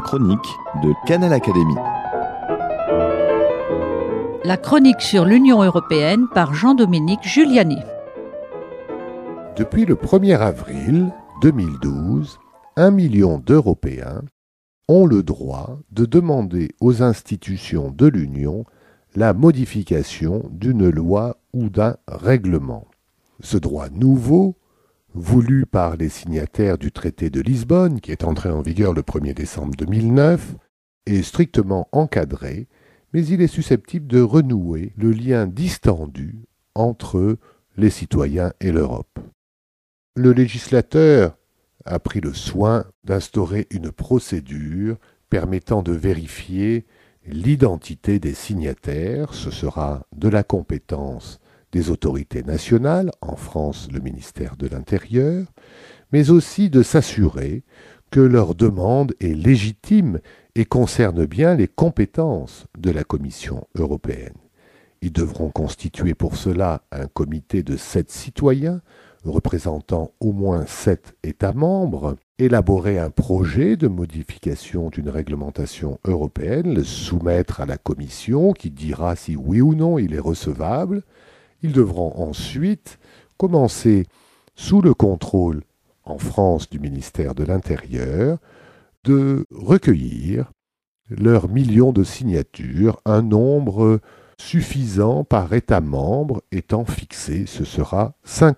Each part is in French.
chronique de Canal Académie. La chronique sur l'Union européenne par Jean-Dominique Giuliani. Depuis le 1er avril 2012, 1 million d'Européens ont le droit de demander aux institutions de l'Union la modification d'une loi ou d'un règlement. Ce droit nouveau, voulu par les signataires du traité de Lisbonne, qui est entré en vigueur le 1er décembre 2009, est strictement encadré, mais il est susceptible de renouer le lien distendu entre les citoyens et l'Europe. Le législateur a pris le soin d'instaurer une procédure permettant de vérifier l'identité des signataires. Ce sera de la compétence des autorités nationales, en France le ministère de l'Intérieur, mais aussi de s'assurer que leur demande est légitime et concerne bien les compétences de la Commission européenne. Ils devront constituer pour cela un comité de 7 citoyens, représentant au moins 7 États membres, élaborer un projet de modification d'une réglementation européenne, le soumettre à la Commission qui dira si oui ou non il est recevable. Ils devront ensuite commencer, sous le contrôle en France du ministère de l'Intérieur, de recueillir leurs millions de signatures, un nombre suffisant par État membre étant fixé. Ce sera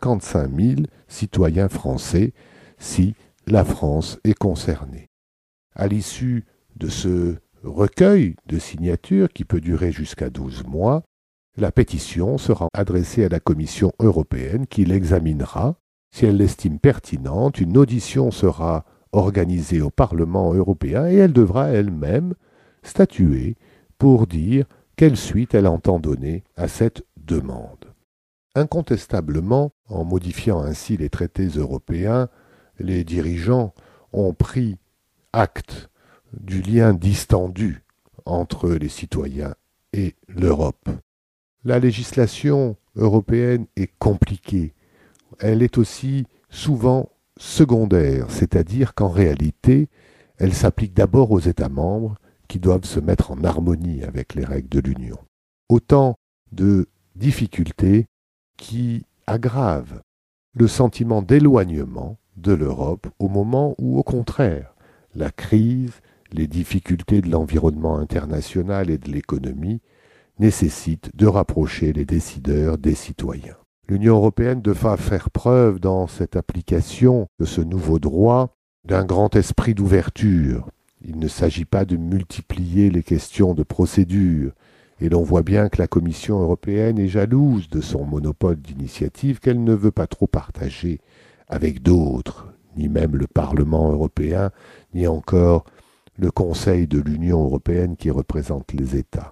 55 000 citoyens français si la France est concernée. À l'issue de ce recueil de signatures, qui peut durer jusqu'à 12 mois, la pétition sera adressée à la Commission européenne qui l'examinera. Si elle l'estime pertinente, une audition sera organisée au Parlement européen et elle devra elle-même statuer pour dire quelle suite elle entend donner à cette demande. Incontestablement, en modifiant ainsi les traités européens, les dirigeants ont pris acte du lien distendu entre les citoyens et l'Europe. La législation européenne est compliquée. Elle est aussi souvent secondaire, c'est-à-dire qu'en réalité, elle s'applique d'abord aux États membres qui doivent se mettre en harmonie avec les règles de l'Union. Autant de difficultés qui aggravent le sentiment d'éloignement de l'Europe au moment où, au contraire, la crise, les difficultés de l'environnement international et de l'économie nécessitent de rapprocher les décideurs des citoyens. L'Union européenne devra faire preuve dans cette application de ce nouveau droit d'un grand esprit d'ouverture. Il ne s'agit pas de multiplier les questions de procédure, et l'on voit bien que la Commission européenne est jalouse de son monopole d'initiative qu'elle ne veut pas trop partager avec d'autres, ni même le Parlement européen, ni encore le Conseil de l'Union européenne qui représente les États.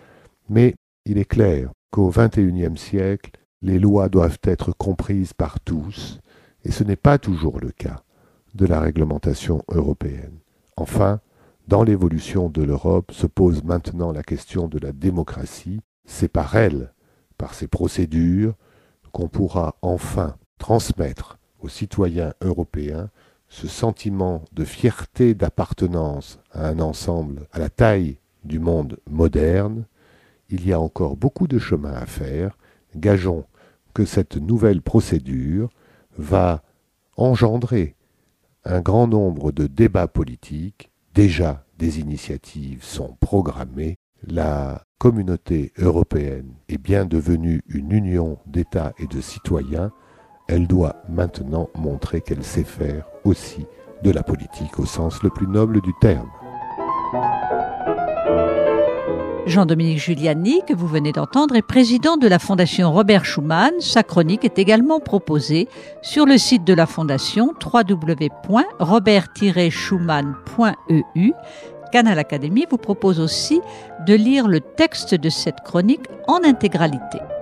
Mais il est clair qu'au XXIe siècle, les lois doivent être comprises par tous, et ce n'est pas toujours le cas de la réglementation européenne. Enfin, dans l'évolution de l'Europe se pose maintenant la question de la démocratie. C'est par elle, par ces procédures, qu'on pourra enfin transmettre aux citoyens européens ce sentiment de fierté d'appartenance à un ensemble à la taille du monde moderne. Il y a encore beaucoup de chemin à faire. Gageons que cette nouvelle procédure va engendrer un grand nombre de débats politiques. Déjà, des initiatives sont programmées. La communauté européenne est bien devenue une union d'États et de citoyens. Elle doit maintenant montrer qu'elle sait faire aussi de la politique au sens le plus noble du terme. Jean-Dominique Giuliani, que vous venez d'entendre, est président de la Fondation Robert Schuman. Sa chronique est également proposée sur le site de la Fondation www.robert-schuman.eu. Canal Académie vous propose aussi de lire le texte de cette chronique en intégralité.